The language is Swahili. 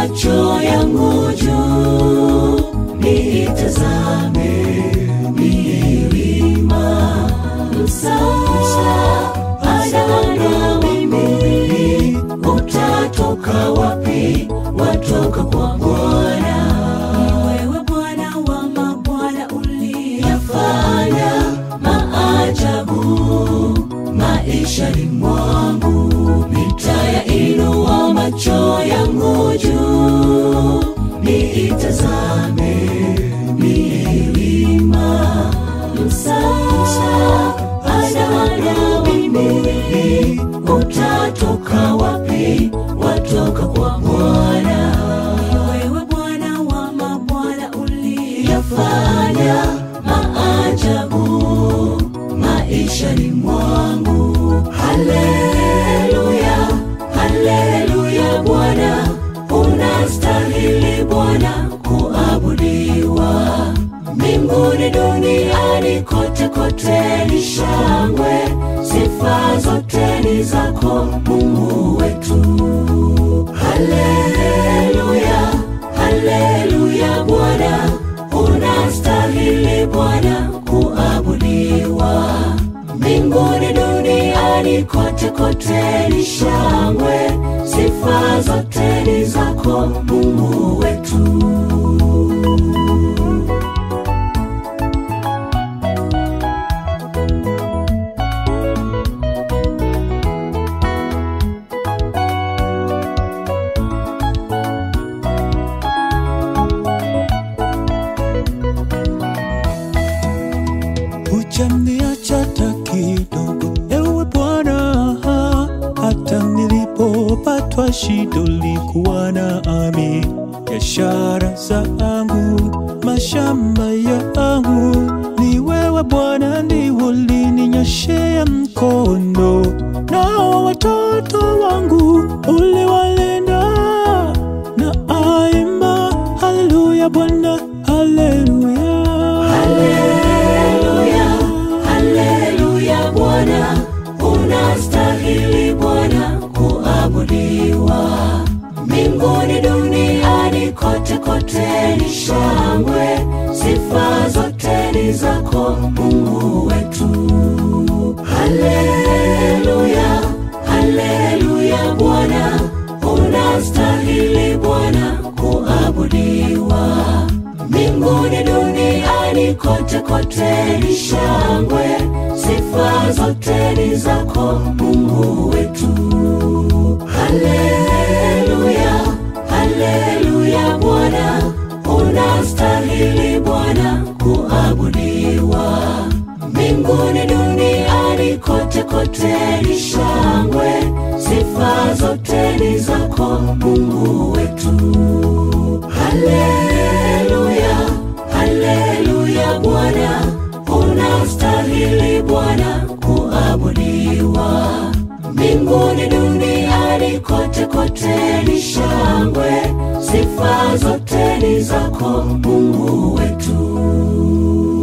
macho yangu juu, nitazame milima, msaada na mimi utatoka wapi? Watoka kwa Bwana. Wewe Bwana wa mabwana, uliyafanya maajabu maishani mwangu. Nitayainua macho yangu juu, nitazame milima, msaada na mimi utatoka wapi? Watoka kwa Bwana. Wewe Bwana wa mabwana, uliyafanya maajabu maishani mwangu. Haleluya, haleluya Bwana, unastahili Bwana kuabudiwa. Mbinguni duniani kote kote ni shangwe, sifa zote ni zako Mungu wetu. Haleluya, haleluya Bwana, unastahili Bwana kuabudiwa. Mbinguni duniani kote kote ni shangwe, sifa zote ni zako Mungu wetu. Hujaniacha hata kidogo, ewe Bwana, hata nilipopatwa shida ulikuwa nami. Biashara zangu, mashamba yangu, ni wewe Bwana ndiwe ulininyoshea mkono. Na watoto wangu uliwalinda, na aimba haleluya Bwana, haleluya. Haleluya Bwana, unastahili Bwana kuabudiwa. Mbinguni duniani kote kote ni shangwe, sifa zote ni zako Mungu wetu. Haleluya, haleluya Bwana, unastahili Bwana kuabudiwa. Mbinguni duniani kote kote ni shangwe, sifa zote ni zako Mungu wetu. Haleluya, haleluya Bwana, unastahili Bwana kuabudiwa. Mbinguni duniani kote kote ni shangwe, sifa zote ni zako Mungu wetu. Haleluya, haleluya Bwana, unastahili Bwana kuabudiwa. Mbinguni duniani kote kote ni shangwe, sifa zote ni zako Mungu wetu.